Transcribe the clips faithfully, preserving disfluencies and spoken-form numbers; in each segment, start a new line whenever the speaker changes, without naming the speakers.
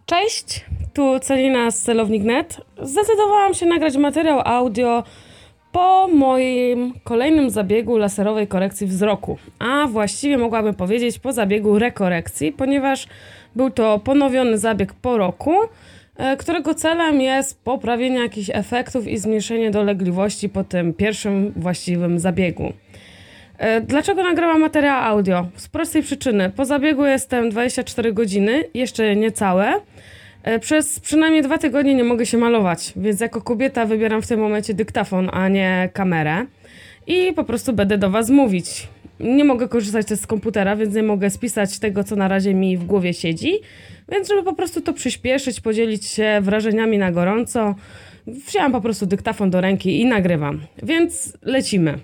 Cześć, tu Celina z Celownik kropka net. Zdecydowałam się nagrać materiał audio po moim kolejnym zabiegu laserowej korekcji wzroku, a właściwie mogłabym powiedzieć po zabiegu rekorekcji, ponieważ był to ponowiony zabieg po roku, którego celem jest poprawienie jakichś efektów i zmniejszenie dolegliwości po tym pierwszym właściwym zabiegu. Dlaczego nagrałam materiał audio? Z prostej przyczyny. Po zabiegu jestem dwadzieścia cztery godziny, jeszcze niecałe. Przez przynajmniej dwa tygodnie nie mogę się malować, więc jako kobieta wybieram w tym momencie dyktafon, a nie kamerę. I po prostu będę do was mówić. Nie mogę korzystać też z komputera, więc nie mogę spisać tego, co na razie mi w głowie siedzi. Więc żeby po prostu to przyspieszyć, podzielić się wrażeniami na gorąco, wzięłam po prostu dyktafon do ręki i nagrywam. Więc lecimy.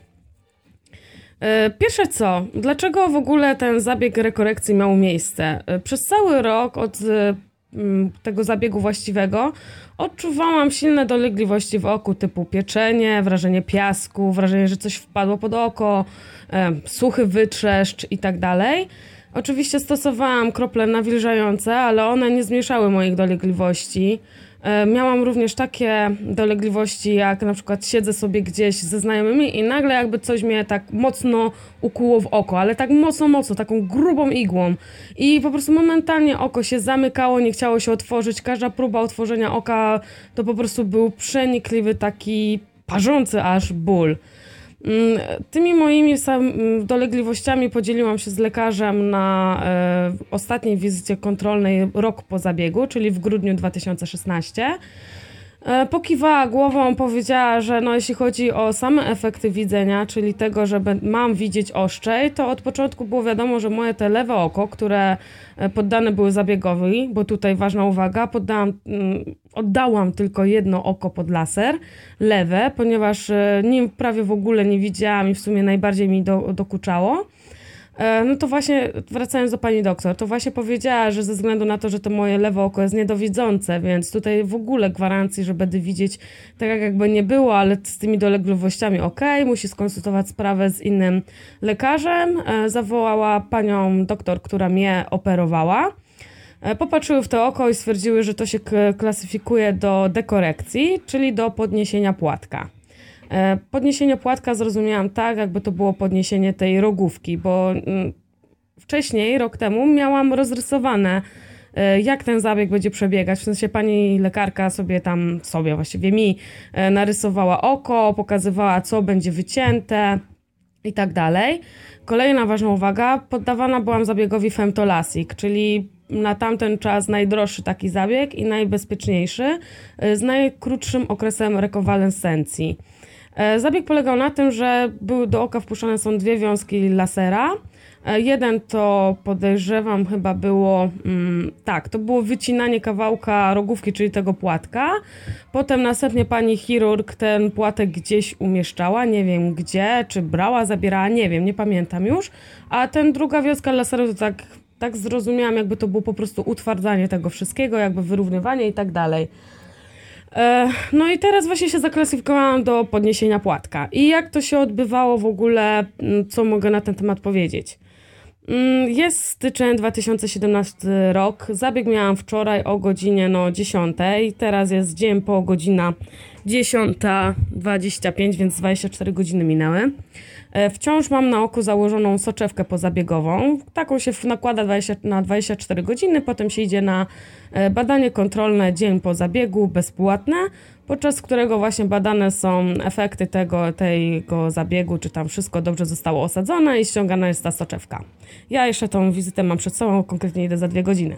Pierwsze co, dlaczego w ogóle ten zabieg rekorekcji miał miejsce? Przez cały rok od tego zabiegu właściwego odczuwałam silne dolegliwości w oku typu pieczenie, wrażenie piasku, wrażenie, że coś wpadło pod oko, suchy wytrzeszcz i tak dalej. Oczywiście stosowałam krople nawilżające, ale one nie zmniejszały moich dolegliwości. Miałam również takie dolegliwości, jak na przykład siedzę sobie gdzieś ze znajomymi i nagle jakby coś mnie tak mocno ukuło w oko, ale tak mocno, mocno, taką grubą igłą. I po prostu momentalnie oko się zamykało, nie chciało się otworzyć. Każda próba otworzenia oka to po prostu był przenikliwy, taki parzący aż ból. Tymi moimi sam dolegliwościami podzieliłam się z lekarzem na e, ostatniej wizycie kontrolnej rok po zabiegu, czyli w grudniu dwa tysiące szesnastego. E, pokiwała głową, powiedziała, że no, jeśli chodzi o same efekty widzenia, czyli tego, że mam widzieć ostrzej, to od początku było wiadomo, że moje te lewe oko, które poddane były zabiegowi, bo tutaj ważna uwaga, poddałam, oddałam tylko jedno oko pod laser, lewe, ponieważ nim prawie w ogóle nie widziałam i w sumie najbardziej mi do, dokuczało. No to właśnie, wracając do pani doktor, to właśnie powiedziała, że ze względu na to, że to moje lewe oko jest niedowidzące, więc tutaj w ogóle gwarancji, że będę widzieć tak jak jakby nie było, ale z tymi dolegliwościami ok, musi skonsultować sprawę z innym lekarzem. Zawołała panią doktor, która mnie operowała. Popatrzyły w to oko i stwierdziły, że to się klasyfikuje do dekorekcji, czyli do podniesienia płatka. Podniesienie płatka zrozumiałam tak, jakby to było podniesienie tej rogówki, bo wcześniej, rok temu, miałam rozrysowane, jak ten zabieg będzie przebiegać. W sensie pani lekarka sobie tam, sobie właściwie mi narysowała oko, pokazywała, co będzie wycięte i tak dalej. Kolejna ważna uwaga, poddawana byłam zabiegowi Femtolasik, czyli na tamten czas najdroższy taki zabieg i najbezpieczniejszy, z najkrótszym okresem rekonwalescencji. Zabieg polegał na tym, że były do oka wpuszczane są dwie wiązki lasera. Jeden to podejrzewam chyba było, mm, tak, to było wycinanie kawałka rogówki, czyli tego płatka. Potem następnie pani chirurg ten płatek gdzieś umieszczała, nie wiem gdzie, czy brała, zabierała, nie wiem, nie pamiętam już. A ten druga wiązka laseru to tak, tak zrozumiałam, jakby to było po prostu utwardzanie tego wszystkiego, jakby wyrównywanie i tak dalej. No i teraz właśnie się zaklasyfikowałam do podniesienia płatka. I jak to się odbywało w ogóle, co mogę na ten temat powiedzieć? Jest styczeń dwa tysiące siedemnasty rok, zabieg miałam wczoraj o godzinie no, dziesiątej, teraz jest dzień po godzina dziesiąta dwadzieścia pięć, więc dwadzieścia cztery godziny minęły. Wciąż mam na oku założoną soczewkę pozabiegową, taką się nakłada dwadzieścia, na dwadzieścia cztery godziny, potem się idzie na badanie kontrolne dzień po zabiegu, bezpłatne, podczas którego właśnie badane są efekty tego, tego zabiegu, czy tam wszystko dobrze zostało osadzone i ściągana jest ta soczewka. Ja jeszcze tą wizytę mam przed sobą, konkretnie idę za dwie godziny.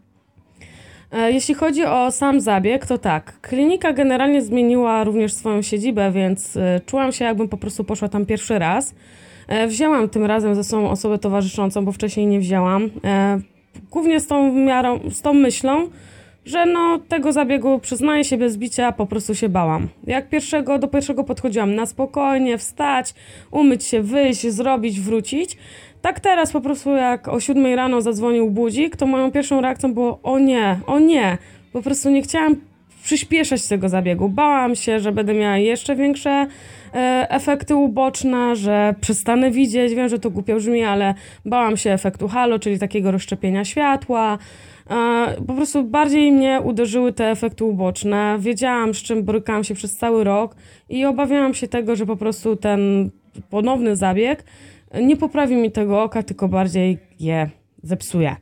Jeśli chodzi o sam zabieg, to tak, klinika generalnie zmieniła również swoją siedzibę, więc czułam się, jakbym po prostu poszła tam pierwszy raz. Wzięłam tym razem ze sobą osobę towarzyszącą, bo wcześniej nie wzięłam. Głównie z tą miarą, z tą myślą, że no tego zabiegu, przyznaję się bez bicia, po prostu się bałam. Jak pierwszego do pierwszego podchodziłam na spokojnie, wstać, umyć się, wyjść, zrobić, wrócić. Tak teraz po prostu jak o siódmej rano zadzwonił budzik, to moją pierwszą reakcją było o nie, o nie. Po prostu nie chciałam przyspieszać tego zabiegu. Bałam się, że będę miała jeszcze większe e, efekty uboczne, że przestanę widzieć. Wiem, że to głupio brzmi, ale bałam się efektu halo, czyli takiego rozszczepienia światła. E, po prostu bardziej mnie uderzyły te efekty uboczne. Wiedziałam, z czym borykałam się przez cały rok i obawiałam się tego, że po prostu ten ponowny zabieg nie poprawi mi tego oka, tylko bardziej je zepsuje.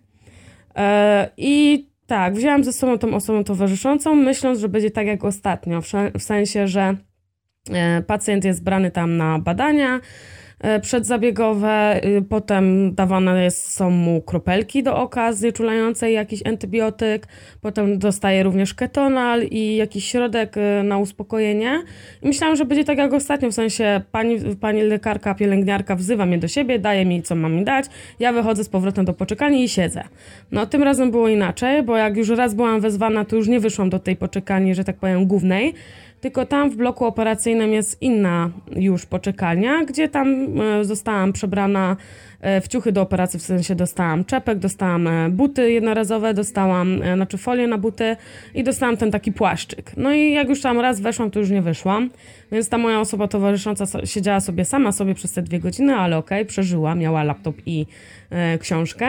E, I tak, wzięłam ze sobą tą osobą towarzyszącą, myśląc, że będzie tak jak ostatnio, w sensie, że pacjent jest brany tam na badania przedzabiegowe, potem dawane jest, są mu kropelki do oka znieczulające, jakiś antybiotyk, potem dostaje również ketonal i jakiś środek na uspokojenie. I myślałam, że będzie tak jak ostatnio, w sensie pani, pani lekarka, pielęgniarka wzywa mnie do siebie, daje mi, co mam mi dać, ja wychodzę z powrotem do poczekalni i siedzę. No tym razem było inaczej, bo jak już raz byłam wezwana, to już nie wyszłam do tej poczekalni, że tak powiem, głównej, tylko tam w bloku operacyjnym jest inna już poczekalnia, gdzie tam zostałam przebrana w ciuchy do operacji, w sensie dostałam czepek, dostałam buty jednorazowe, dostałam, znaczy folię na buty i dostałam ten taki płaszczyk. No i jak już tam raz weszłam, to już nie wyszłam, więc ta moja osoba towarzysząca siedziała sobie sama sobie przez te dwie godziny, ale okej, przeżyła, miała laptop i e, książkę.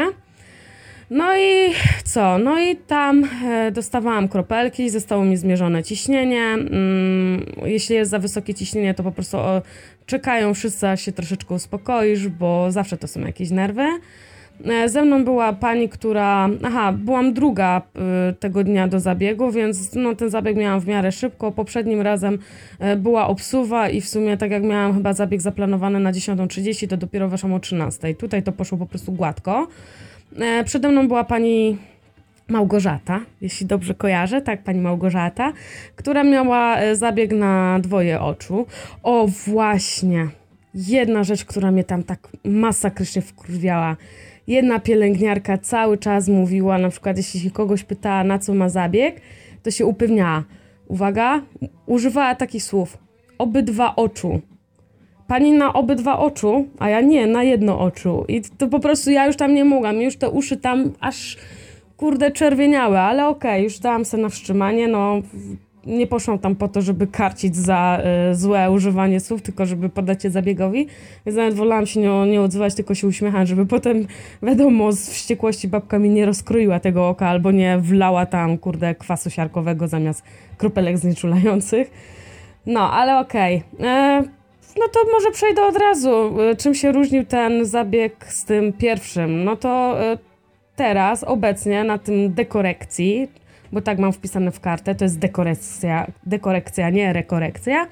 No i co? No i tam e, dostawałam kropelki, zostało mi zmierzone ciśnienie. Mm, jeśli jest za wysokie ciśnienie, to po prostu o, czekają wszyscy, aż się troszeczkę uspokoisz, bo zawsze to są jakieś nerwy. E, ze mną była pani, która... Aha, byłam druga e, tego dnia do zabiegu, więc no, ten zabieg miałam w miarę szybko. Poprzednim razem e, była obsuwa i w sumie tak jak miałam chyba zabieg zaplanowany na dziesiątą trzydzieści, to dopiero weszłam o trzynastej. Tutaj to poszło po prostu gładko. Przede mną była pani Małgorzata, jeśli dobrze kojarzę, tak, pani Małgorzata, która miała zabieg na dwoje oczu. O, właśnie, jedna rzecz, która mnie tam tak masakrycznie wkurwiała. Jedna pielęgniarka cały czas mówiła, na przykład jeśli się kogoś pytała, na co ma zabieg, to się upewniała. Uwaga, używała takich słów: obydwa oczu. Pani na obydwa oczu, a ja nie, na jedno oczu. I to po prostu ja już tam nie mogłam. Już te uszy tam aż, kurde, czerwieniały, ale okej, okay, już dałam sobie na wstrzymanie. No, nie poszłam tam po to, żeby karcić za y, złe używanie słów, tylko żeby poddać się zabiegowi. Więc nawet wolałam się nie, nie odzywać, tylko się uśmiechać, żeby potem, wiadomo, z wściekłości babka mi nie rozkroiła tego oka albo nie wlała tam, kurde, kwasu siarkowego zamiast kropelek znieczulających. No, ale okej. Okay. No to może przejdę od razu. Czym się różnił ten zabieg z tym pierwszym? No to teraz, obecnie na tym dekorekcji, bo tak mam wpisane w kartę, to jest dekorekcja, dekorekcja, nie rekorekcja.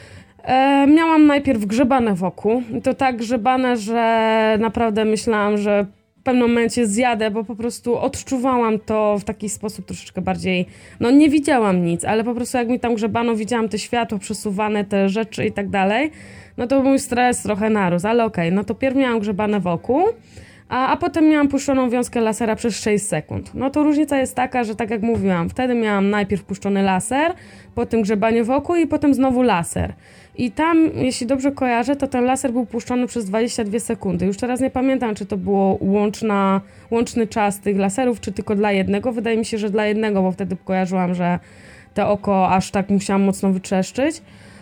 E, miałam najpierw grzebane wokół. I to tak grzebane, że naprawdę myślałam, że w pewnym momencie zjadę, bo po prostu odczuwałam to w taki sposób troszeczkę bardziej, no nie widziałam nic, ale po prostu jak mi tam grzebano, widziałam te światło przesuwane, te rzeczy i tak dalej, no to mój stres trochę narósł, ale okej, okay, no to pierw miałam grzebane wokół, a, a potem miałam puszczoną wiązkę lasera przez sześć sekund. No to różnica jest taka, że tak jak mówiłam, wtedy miałam najpierw puszczony laser, potem grzebanie wokół i potem znowu laser. I tam, jeśli dobrze kojarzę, to ten laser był puszczony przez dwadzieścia dwie sekundy. Już teraz nie pamiętam, czy to było łączna, łączny czas tych laserów, czy tylko dla jednego. Wydaje mi się, że dla jednego, bo wtedy kojarzyłam, że to oko aż tak musiałam mocno wytrzeszczyć.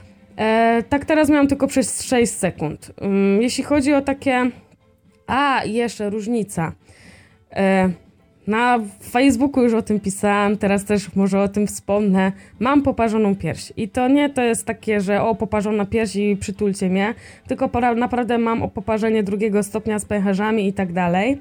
E, tak teraz miałam tylko przez sześć sekund. Um, jeśli chodzi o takie... A, i jeszcze różnica. E, na Facebooku już o tym pisałam, teraz też może o tym wspomnę. Mam poparzoną pierś. I to nie to jest takie, że o, poparzona pierś i przytulcie mnie, tylko pora, naprawdę mam poparzenie drugiego stopnia z pęcherzami i tak dalej.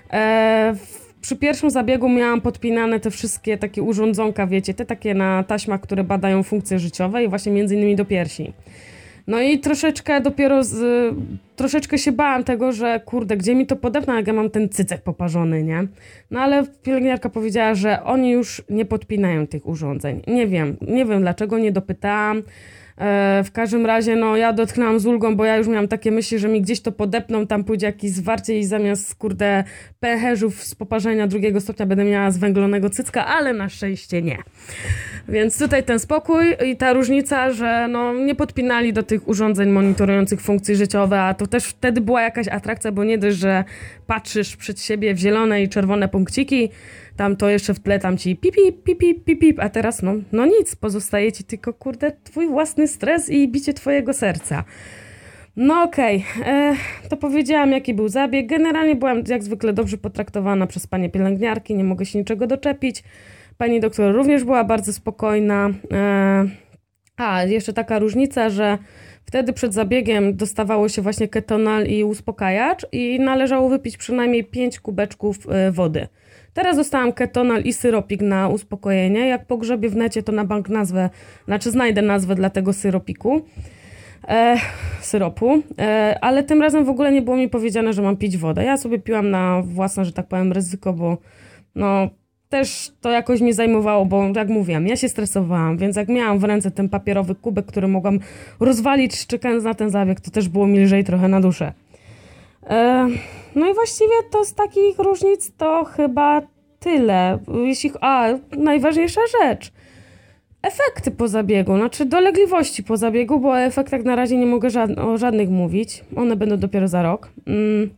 E, w, przy pierwszym zabiegu miałam podpinane te wszystkie takie urządzonka, wiecie, te takie na taśmach, które badają funkcje życiowe i właśnie między innymi do piersi. No i troszeczkę dopiero z... Troszeczkę się bałam tego, że kurde, gdzie mi to podepną, jak ja mam ten cycek poparzony, nie? No ale pielęgniarka powiedziała, że oni już nie podpinają tych urządzeń. Nie wiem, nie wiem dlaczego, nie dopytałam. E, w każdym razie, no ja dotknęłam z ulgą, bo ja już miałam takie myśli, że mi gdzieś to podepną, tam pójdzie jakieś zwarcie i zamiast, kurde, pęcherzów z poparzenia drugiego stopnia będę miała zwęglonego cycka, ale na szczęście nie. Więc tutaj ten spokój i ta różnica, że no nie podpinali do tych urządzeń monitorujących funkcje życiowe, a to bo też wtedy była jakaś atrakcja, bo nie dość, że patrzysz przed siebie w zielone i czerwone punkciki, tam to jeszcze w tle tam ci pip, pip, pip, pip, pip, pip, a teraz no, no nic, pozostaje ci tylko, kurde, twój własny stres i bicie twojego serca. No okej, okay. To powiedziałam, jaki był zabieg. Generalnie byłam jak zwykle dobrze potraktowana przez panie pielęgniarki, nie mogę się niczego doczepić. Pani doktor również była bardzo spokojna. E, a, jeszcze taka różnica, że wtedy przed zabiegiem dostawało się właśnie ketonal i uspokajacz i należało wypić przynajmniej pięć kubeczków e, wody. Teraz dostałam ketonal i syropik na uspokojenie. Jak pogrzebię w necie, to na bank nazwę, znaczy znajdę nazwę dla tego syropiku. E, syropu, e, ale tym razem w ogóle nie było mi powiedziane, że mam pić wodę. Ja sobie piłam na własne, że tak powiem, ryzyko, bo no też to jakoś mnie zajmowało, bo jak mówiłam, ja się stresowałam, więc jak miałam w ręce ten papierowy kubek, który mogłam rozwalić czekając na ten zabieg, to też było mi lżej trochę na duszę. E, no i właściwie to z takich różnic to chyba tyle. Jeśli, a, najważniejsza rzecz. Efekty po zabiegu, znaczy dolegliwości po zabiegu, bo o efektach na razie nie mogę żad- o żadnych mówić. One będą dopiero za rok. Mm.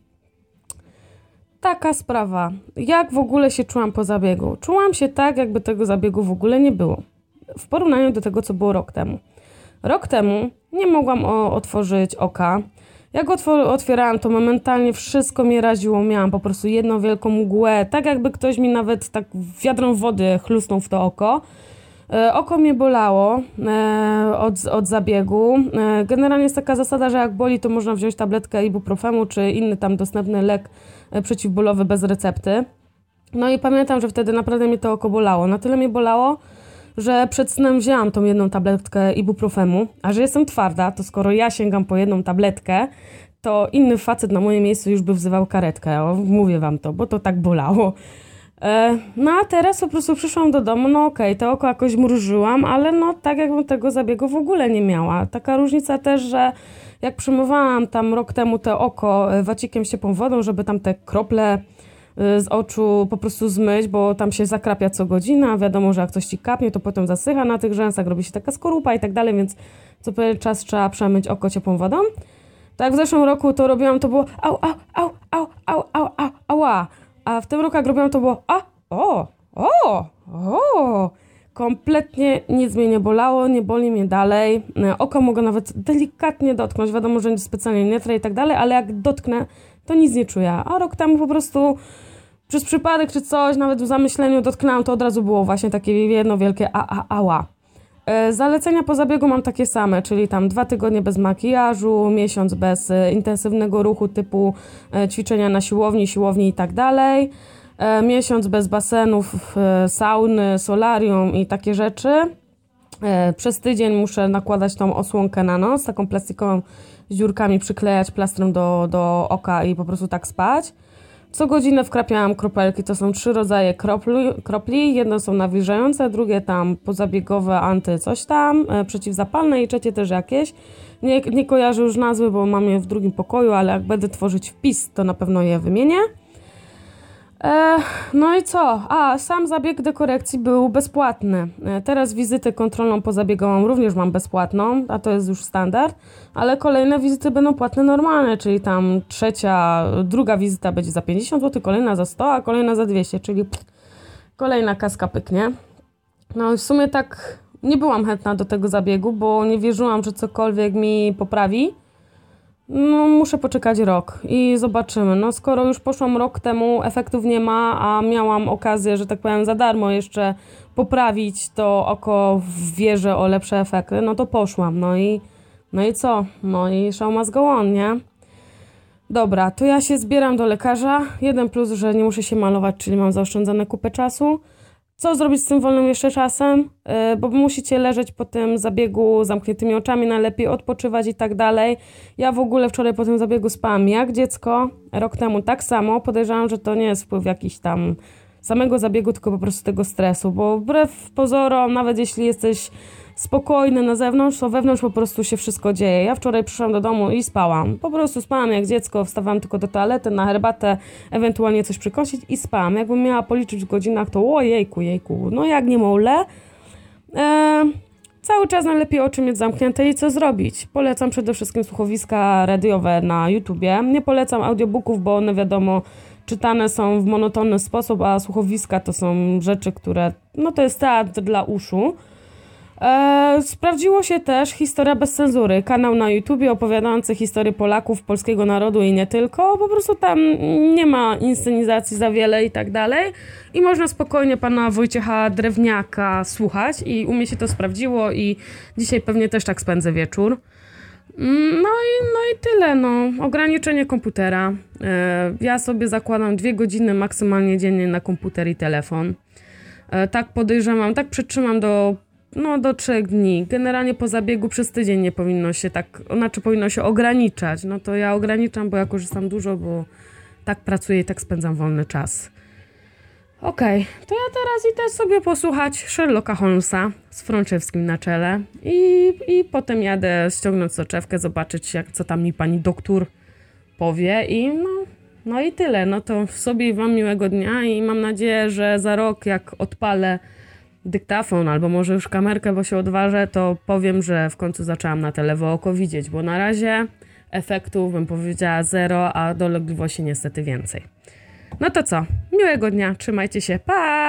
Taka sprawa. Jak w ogóle się czułam po zabiegu? Czułam się tak, jakby tego zabiegu w ogóle nie było. W porównaniu do tego, co było rok temu. Rok temu nie mogłam o- otworzyć oka. Jak otw- otwierałam, to momentalnie wszystko mnie raziło. Miałam po prostu jedną wielką mgłę. Tak jakby ktoś mi nawet tak wiadrem wody chlusnął w to oko. E, oko mnie bolało e, od, od zabiegu. E, generalnie jest taka zasada, że jak boli, to można wziąć tabletkę ibuprofenu czy inny tam dostępny lek e, przeciwbólowy bez recepty. No i pamiętam, że wtedy naprawdę mnie to oko bolało. Na tyle mnie bolało, że przed snem wzięłam tą jedną tabletkę ibuprofenu, a że jestem twarda, to skoro ja sięgam po jedną tabletkę, to inny facet na moje miejsce już by wzywał karetkę. O, mówię wam to, bo to tak bolało. No a teraz po prostu przyszłam do domu, no okej, okay, to oko jakoś mrużyłam, ale no tak jakbym tego zabiegu w ogóle nie miała. Taka różnica też, że jak przymywałam tam rok temu to oko wacikiem z ciepłą wodą, żeby tam te krople z oczu po prostu zmyć, bo tam się zakrapia co godzina, wiadomo, że jak coś ci kapnie, to potem zasycha na tych rzęsach, robi się taka skorupa i tak dalej, więc co pewien czas trzeba przemyć oko ciepłą wodą. Tak w zeszłym roku to robiłam, to było au, au, au, au, au, au, au, ała. A w tym roku jak robiłam, to było a, o, o, o. Kompletnie nic mnie nie bolało, nie boli mnie dalej. Oko mogę nawet delikatnie dotknąć, wiadomo, że specjalnie nie trę i tak dalej, ale jak dotknę, to nic nie czuję. A rok temu po prostu przez przypadek czy coś, nawet w zamyśleniu dotknęłam, to od razu było właśnie takie jedno wielkie a, a, ała. Zalecenia po zabiegu mam takie same, czyli tam dwa tygodnie bez makijażu, miesiąc bez intensywnego ruchu typu ćwiczenia na siłowni, siłowni i tak dalej, miesiąc bez basenów, sauny, solarium i takie rzeczy. Przez tydzień muszę nakładać tą osłonkę na nos, taką plastikową z dziurkami, przyklejać plastrem do, do oka i po prostu tak spać. Co godzinę wkrapiałam kropelki, to są trzy rodzaje kropli, kropli. Jedno są nawilżające, drugie tam pozabiegowe, anty coś tam, e, przeciwzapalne i trzecie też jakieś. Nie, nie kojarzę już nazwy, bo mam je w drugim pokoju, ale jak będę tworzyć wpis, to na pewno je wymienię. E, no i co? A, sam zabieg dekorekcji był bezpłatny. E, teraz wizytę kontrolną pozabiegową również mam bezpłatną, a to jest już standard, ale kolejne wizyty będą płatne normalne, czyli tam trzecia, druga wizyta będzie za pięćdziesiąt złotych, kolejna za sto, a kolejna za dwieście, czyli pff, kolejna kaska pyknie. No i w sumie tak nie byłam chętna do tego zabiegu, bo nie wierzyłam, że cokolwiek mi poprawi. No, muszę poczekać rok i zobaczymy. No, skoro już poszłam rok temu, efektów nie ma, a miałam okazję, że tak powiem, za darmo jeszcze poprawić to oko w wierze o lepsze efekty, no to poszłam. No i, no i co? No i show must go on, nie? Dobra, to ja się zbieram do lekarza. Jeden plus, że nie muszę się malować, czyli mam zaoszczędzone kupę czasu. Co zrobić z tym wolnym jeszcze czasem? Yy, bo musicie leżeć po tym zabiegu zamkniętymi oczami, najlepiej odpoczywać i tak dalej. Ja w ogóle wczoraj po tym zabiegu spałam jak dziecko, rok temu tak samo. Podejrzewam, że to nie jest wpływ jakiś tam samego zabiegu, tylko po prostu tego stresu, bo wbrew pozorom, nawet jeśli jesteś spokojny na zewnątrz, to wewnątrz po prostu się wszystko dzieje. Ja wczoraj przyszłam do domu i spałam. Po prostu spałam jak dziecko, wstawałam tylko do toalety, na herbatę, ewentualnie coś przykąsić i spałam. Jakbym miała policzyć w godzinach, to o jejku, jejku, no jak niemowlę. Eee, cały czas najlepiej oczy mieć zamknięte i co zrobić? Polecam przede wszystkim słuchowiska radiowe na YouTubie. Nie polecam audiobooków, bo one wiadomo czytane są w monotonny sposób, a słuchowiska to są rzeczy, które, no to jest teatr dla uszu. E, sprawdziło się też Historia bez cenzury, kanał na YouTubie opowiadający historię Polaków, polskiego narodu i nie tylko. Po prostu tam nie ma inscenizacji za wiele i tak dalej. I można spokojnie pana Wojciecha Drewniaka słuchać i u mnie się to sprawdziło i dzisiaj pewnie też tak spędzę wieczór. No i, no i tyle, no. Ograniczenie komputera. E, ja sobie zakładam dwie godziny maksymalnie dziennie na komputer i telefon. E, tak podejrzewam, tak przytrzymam do No do trzech dni. Generalnie po zabiegu przez tydzień nie powinno się tak, znaczy powinno się ograniczać. No to ja ograniczam, bo ja korzystam dużo, bo tak pracuję i tak spędzam wolny czas. Okej, okay, to ja teraz idę sobie posłuchać Sherlocka Holmesa z Frączewskim na czele i, i potem jadę ściągnąć soczewkę, zobaczyć jak, co tam mi pani doktor powie i no, no i tyle. No to sobie i wam miłego dnia i mam nadzieję, że za rok jak odpalę dyktafon, albo może już kamerkę, bo się odważę, to powiem, że w końcu zaczęłam na te lewe oko widzieć, bo na razie efektów bym powiedziała zero, a dolegliwości niestety więcej. No to co? Miłego dnia, trzymajcie się, pa!